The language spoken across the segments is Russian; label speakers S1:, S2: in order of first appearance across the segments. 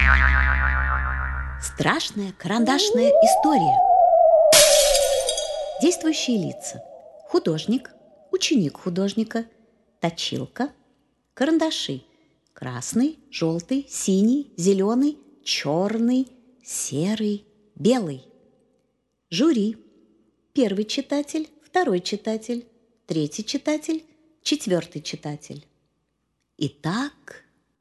S1: Страшная карандашная история. Действующие лица: художник, ученик художника, точилка, карандаши: красный, желтый, синий, зеленый, черный, серый, белый. Жюри: первый читатель, второй читатель, третий читатель, четвертый читатель. Итак,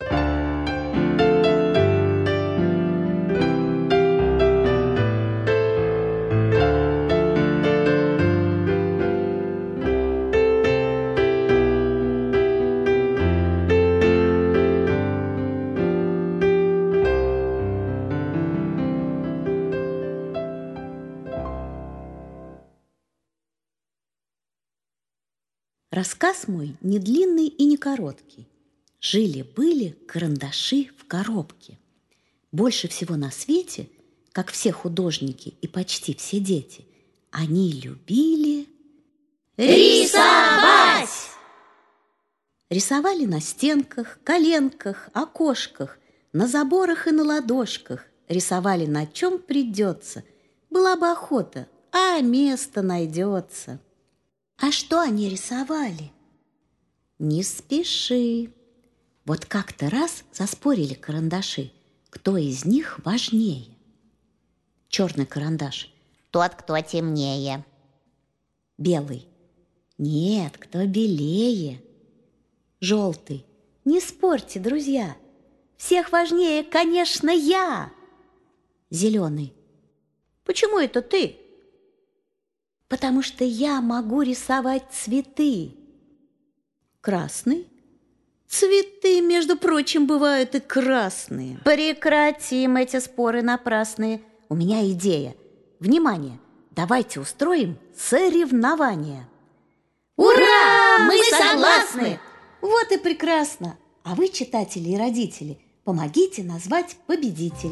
S1: рассказ мой не длинный и не короткий. Жили-были карандаши в коробке. Больше всего на свете, как все художники и почти все дети, они любили
S2: рисовать!
S1: Рисовали на стенках, коленках, окошках, на заборах и на ладошках. Рисовали на чем придется. Была бы охота, а место найдется. А что они рисовали? Не спеши. Вот как-то раз заспорили карандаши, кто из них важнее. Черный карандаш:
S2: тот, кто темнее.
S1: Белый: нет, кто белее. Желтый: не спорьте, друзья, всех важнее, конечно, я. Зеленый: почему это ты? Потому что я могу рисовать цветы. Красный: цветы, между прочим, бывают и красные. Прекратим эти споры напрасные. У меня идея. Внимание, давайте устроим соревнование.
S2: Ура! Мы согласны!
S1: Вот и прекрасно. А вы, читатели и родители, помогите назвать победителей.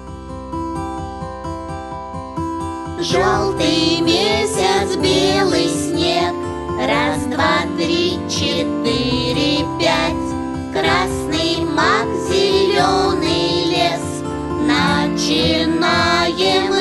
S2: Желтый месяц, белый снег, раз, два, три, четыре, пять. Красный мак, зеленый лес, начинаем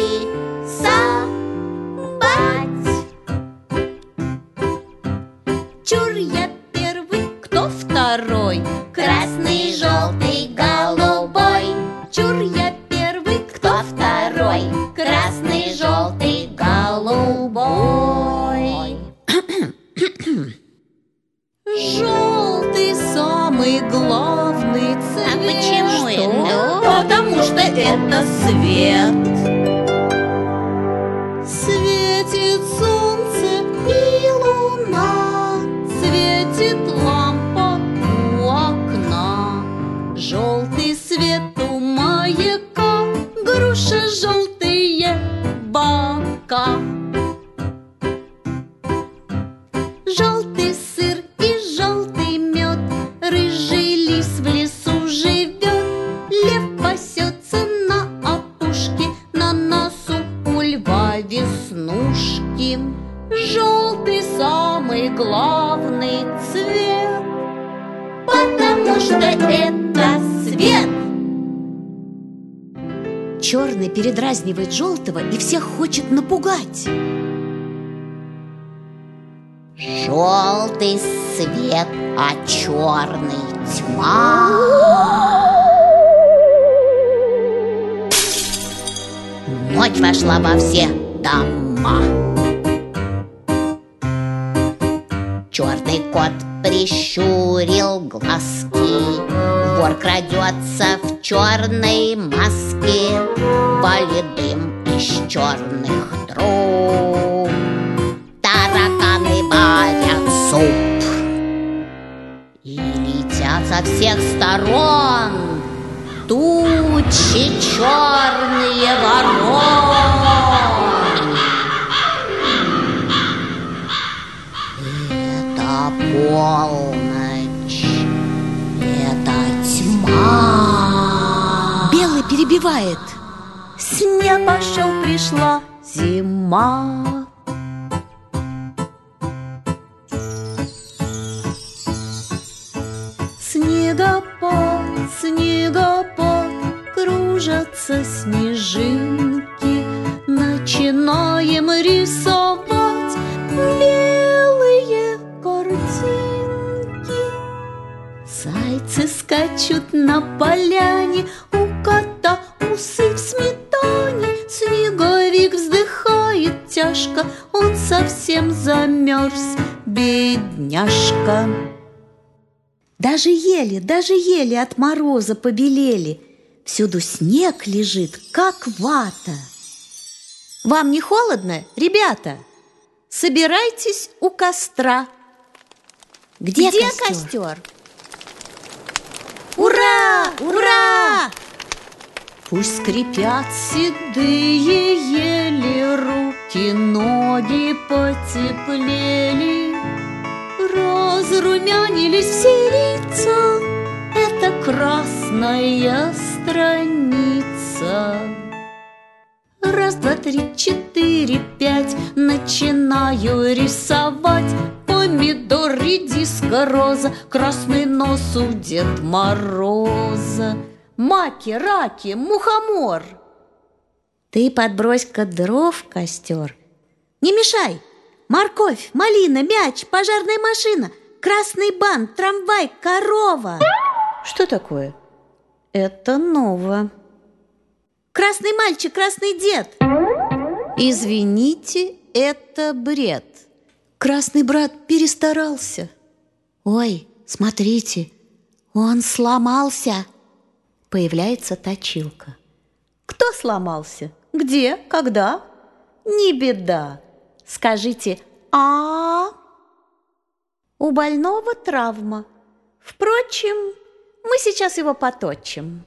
S2: рисовать.
S1: Чур, я первый, кто второй?
S2: Красный, желтый, голубой.
S1: Чур, я первый,
S2: Кто второй? Красный, желтый, голубой.
S1: Желтый самый главный цвет.
S2: А почему это?
S1: Потому что это свет. Светит солнце и луна, светит лампа у окна. Желтый свет у маяка, груша, желтые бока. Желтый сыр и желтый мед, рыжий лис в лесу живет. Лев пасется на опушке, на носу у льва веснушки. Желтый самый главный цвет, потому что это свет. Черный передразнивает желтого и всех хочет напугать.
S2: Желтый свет, а черный тьма. Ночь вошла во все дома. Черный кот прищурил глазки. Вор крадется в черной маске. Валит дым из черных труб. Тараканы варят суп. И летят со всех сторон тучи черные ворон. Это полночь, это тьма.
S1: Белый перебивает: снег пошел, пришла зима. Снегопад, снегопад, кружатся снежинки, начинаем рисовать белые картинки. Зайцы скачут на поляне, у кота усы в сметане. Снеговик вздыхает тяжко, он совсем замерз, бедняжка. Даже ели от мороза побелели. Всюду снег лежит, как вата. Вам не холодно, ребята? Собирайтесь у костра. Где костер? Ура! Ура! Пусть скрипят седые ели, руки, ноги потеплели, разрумянились все лица. Это красная страница. Раз, два, три, четыре, пять. Начинаю рисовать. Помидор, редиска, роза, красный нос у Деда Мороза, маки, раки, мухомор. Ты подбрось-ка дров в костер. Не мешай! Морковь, малина, мяч, пожарная машина, красный бант, трамвай, корова. Что такое? Это ново. Красный мальчик, красный дед. Извините, это бред. Красный брат перестарался. Ой, смотрите, он сломался. Появляется точилка. Кто сломался? Где? Когда? Не беда. Скажите «а». У больного травма. Впрочем, мы сейчас его поточим.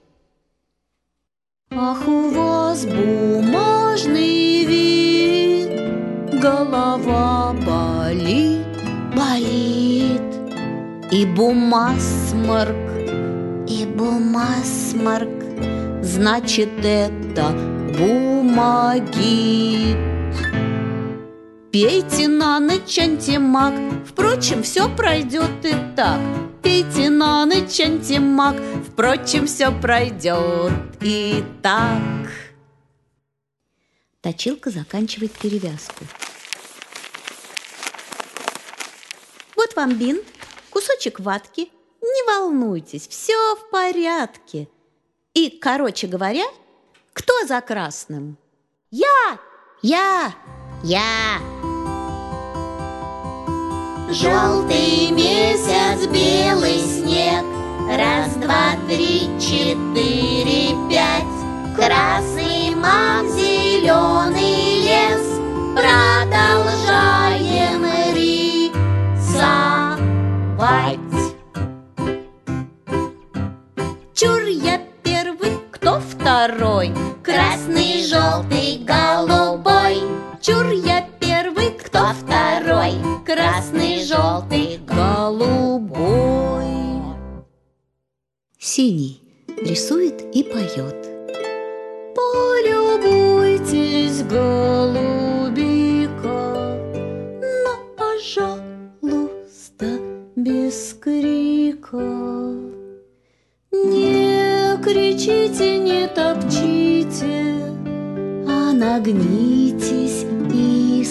S1: Ах, у вас бумажный вид, голова болит, болит. И бумасморк, значит, это бумагит. Пейте на ночь антимаг, впрочем, все пройдет и так. Пейте на ночь антимаг, впрочем, все пройдет и так. Точилка заканчивает перевязку. Вот вам бинт, кусочек ватки. Не волнуйтесь, все в порядке. И, короче говоря, кто за красным? Я!
S2: Желтый месяц, белый снег, раз, два, три, четыре, пять. Красный мак, зеленый лес, продолжаем рисовать.
S1: Чур, я первый, кто второй?
S2: Красный, желтый, голубой.
S1: Чур, я первый, кто второй?
S2: Красный, желтый,
S1: голубой. Синий рисует и поет. Полюбуйтесь, голубика, но, пожалуйста, без крика. Не кричите, не топчите, а нагнитесь и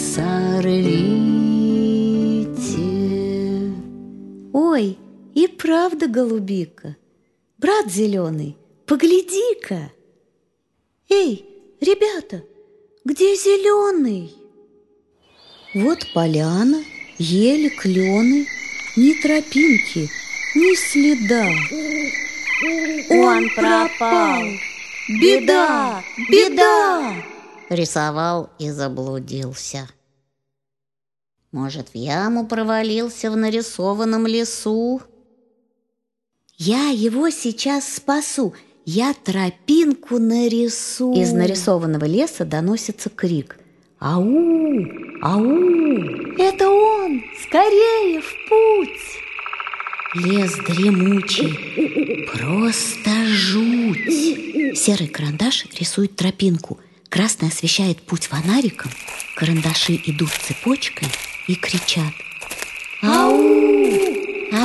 S1: сорвите. Ой, и правда, голубика, брат зеленый, погляди-ка. Эй, ребята, где зеленый? Вот поляна, ели, клены, ни тропинки, ни следа. Он пропал! Беда! Беда!
S2: Рисовал и заблудился. Может, в яму провалился в нарисованном лесу?
S1: Я его сейчас спасу. Я тропинку нарисую. Из нарисованного леса доносится крик. Ау! Ау! Это он! Скорее в путь! Лес дремучий, просто жуть. Серый карандаш рисует тропинку. Красный освещает путь фонариком. Карандаши идут цепочкой и кричат. Ау!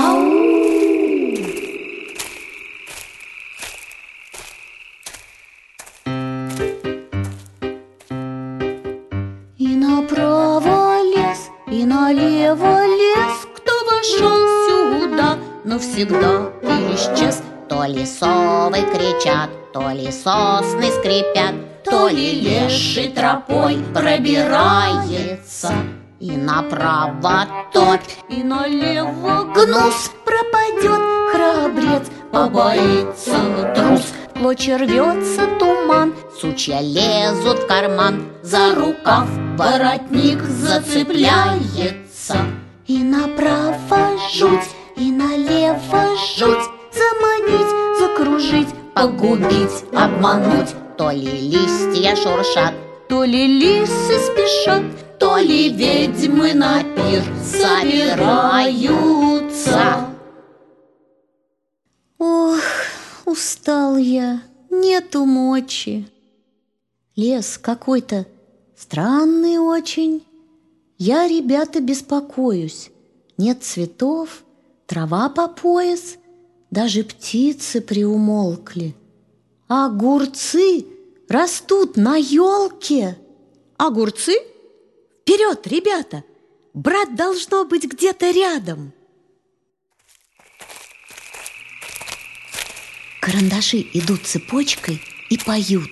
S1: Ау! И направо лес, и налево лес. Кто вошел сюда, навсегда исчез.
S2: То ли совы кричат, то ли сосны скрипят, то ли леший тропой пробирается. И направо топь,
S1: и налево гнус. Пропадет храбрец, побоится трус. Клочья рвется туман,
S2: сучья лезут в карман,
S1: за рукав воротник зацепляется. И направо жуть, и налево жуть. Заманить, закружить, погубить, обмануть.
S2: То ли листья шуршат,
S1: то ли лисы спешат, то ли ведьмы на пир собираются. Ох, устал я, нету мочи. Лес какой-то странный очень. Я, ребята, беспокоюсь. Нет цветов, трава по пояс, даже птицы приумолкли. А огурцы растут на елке. Огурцы? Вперед, ребята! Брат должно быть где-то рядом. Карандаши идут цепочкой и поют.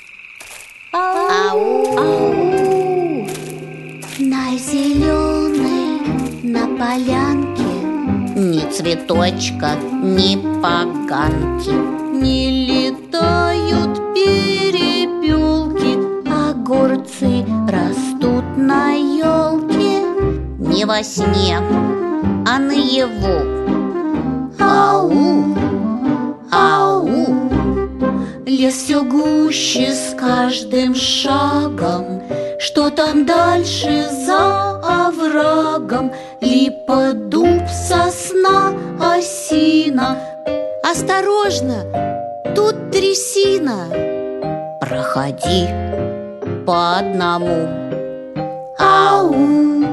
S2: ау,
S1: Ау! На зеленой, на полянке
S2: ни цветочка, ни поганки.
S1: не летают перепелки. Огурцы растут на елке.
S2: Не во сне, а наяву.
S1: Ау!
S2: Ау!
S1: Лес все гуще с каждым шагом. Что там дальше за оврагом? Липа, дуб, сосна, осина. Осторожно, тут трясина.
S2: Проходи по одному.
S1: Ау,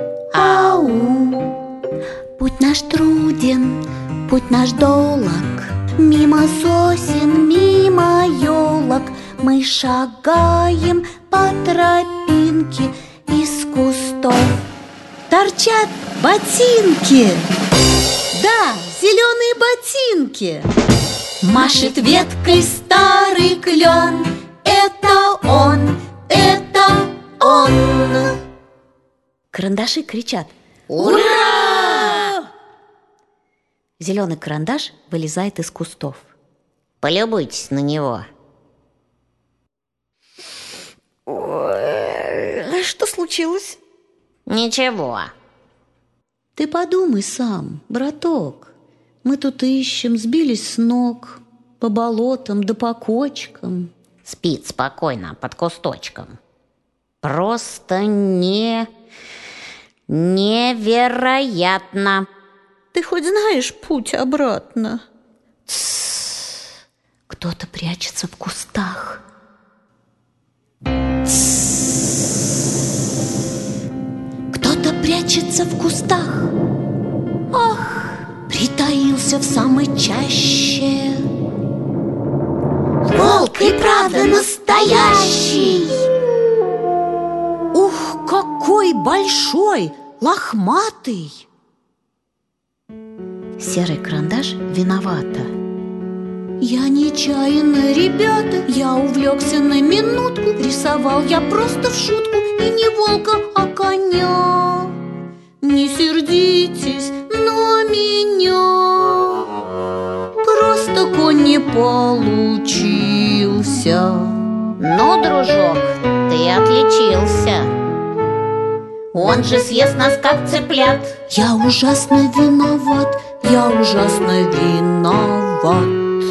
S1: ау. Путь наш труден, путь наш долог. Мимо сосен, мимо елок мы шагаем по тропинке из кустов. Торчат ботинки. Да, зеленые ботинки. Машет веткой старый клен. Это он, это он. Карандаши кричат:
S2: Ура!
S1: Зеленый карандаш вылезает из кустов.
S2: Полюбуйтесь на него.
S1: Что случилось?
S2: Ничего.
S1: Ты подумай сам, браток. Мы тут ищем, сбились с ног. По болотам да по кочкам.
S2: Спит спокойно под кусточком. Просто невероятно.
S1: Ты хоть знаешь путь обратно? Кто-то прячется в кустах. Кто-то прячется в кустах. Ах, притаился в самой чаще. Волк и правда настоящий. Ух, какой большой, лохматый. Серый карандаш виновата. Я нечаянно, ребята, я увлекся на минутку. Рисовал я просто в шутку, и не волка, а коня. Не сердитесь на меня, просто конь не получился.
S2: Но, дружок, ты отличился. Он же съест нас, как цыплят.
S1: Я ужасно виноват, я ужасно виноват.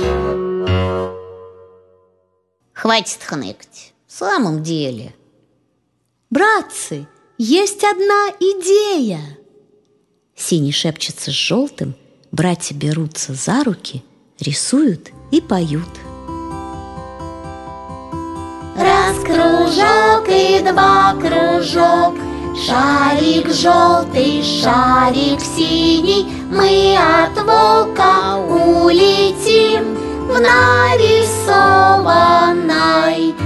S2: Хватит хныкать. В самом деле.
S1: Братцы, есть одна идея. Синий шепчется с желтым, братья берутся за руки, рисуют и поют. Раз кружок и два кружок, шарик желтый, шарик синий, мы от волка улетим в нарисованной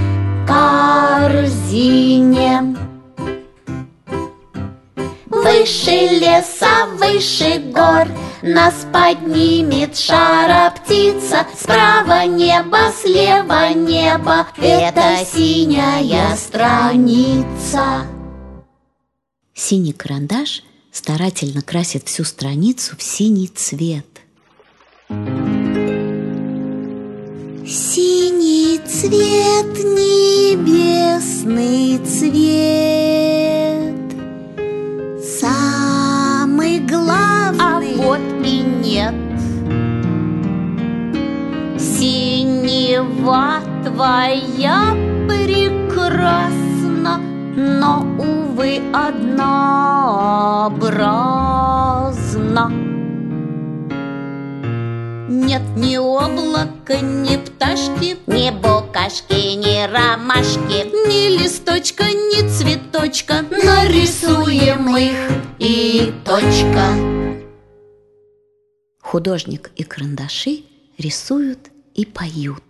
S2: Выше леса, выше гор нас поднимет шара птица. Справа небо, слева небо, это синяя страница.
S1: Синий карандаш старательно красит всю страницу в синий цвет. Синий цвет, небесный цвет, самый главный.
S2: А вот и нет. Синева твоя прекрасна, но, увы, однообразна. Нет ни облака, ни пташки, ни букашки, ни ромашки, ни листочка, ни цветочка. Нарисуем их и точка.
S1: Художник и карандаши рисуют и поют.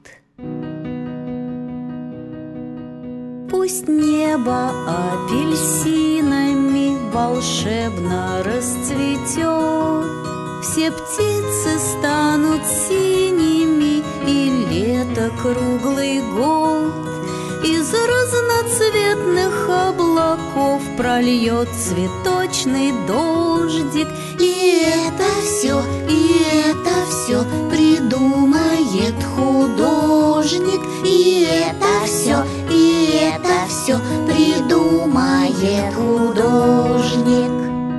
S1: Пусть небо апельсинами волшебно расцветет, все птицы станут синими, и лето круглый год из разноцветных облаков прольет цветочный дождик. И это все придумает художник. И это все придумает художник.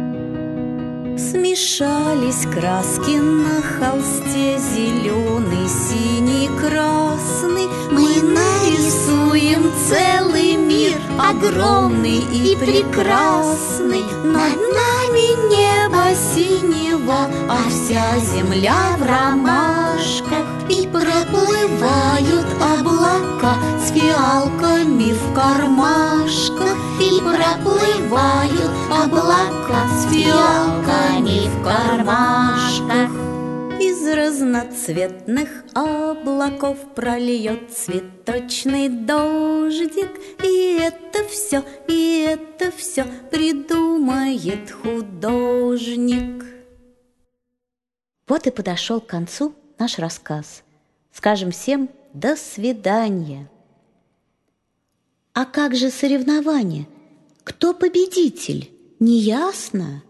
S1: Смешались краски на холсте, зеленый, синий, красный. Мы нарисуем целый мир, огромный и прекрасный. Над нами небо синего, а вся земля в ромашках. И проплывают облака с фиалками в кармашках. И проплывают облака с фиалками в кармашках. Из разноцветных облаков прольет цветочный дождик. И это все придумает художник. Вот и подошел к концу наш рассказ. Скажем всем до свидания. А как же соревнования? Кто победитель? Неясно.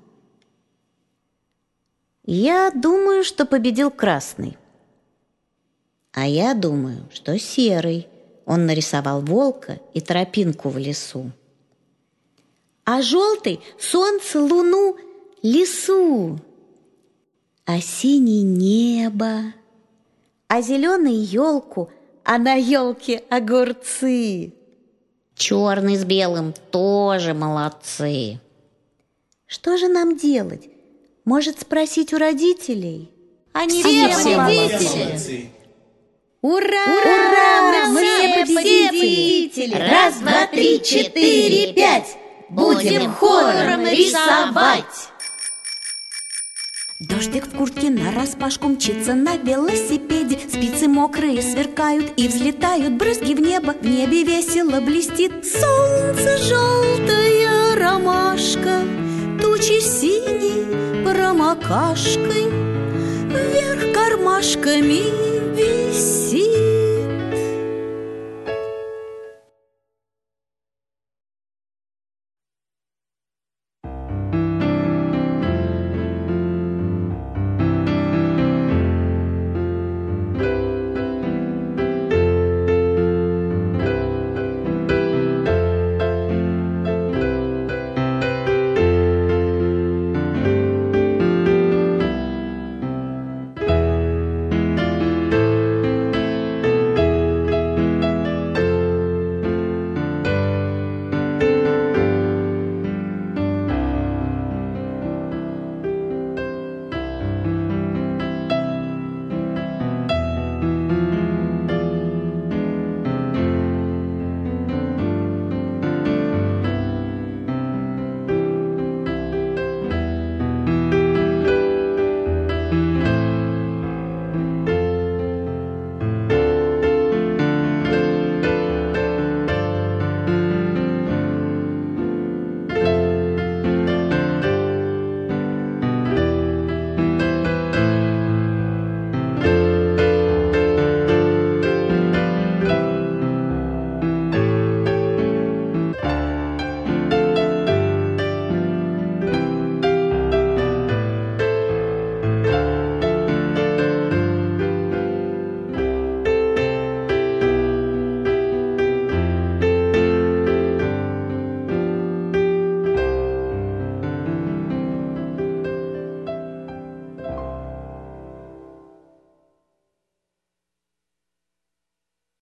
S1: Я думаю, что победил красный. А я думаю, что серый. Он нарисовал волка и тропинку в лесу. А желтый — солнце, луну, лису. А синий — небо. А зеленый — елку, а на елке огурцы.
S2: Черный с белым тоже молодцы.
S1: Что же нам делать? Может, спросить у родителей?
S2: Они
S3: Все
S2: победители.
S1: Ура!
S2: Ура!
S1: Мы все победители!
S2: Раз, два, три, четыре, пять. Будем хором рисовать.
S1: Дождик в куртке нараспашку мчится на велосипеде. Спицы мокрые сверкают и взлетают брызги в небо. В небе весело блестит солнце, желтая ромашка. Тучи синей промокашкой вверх кармашками висит.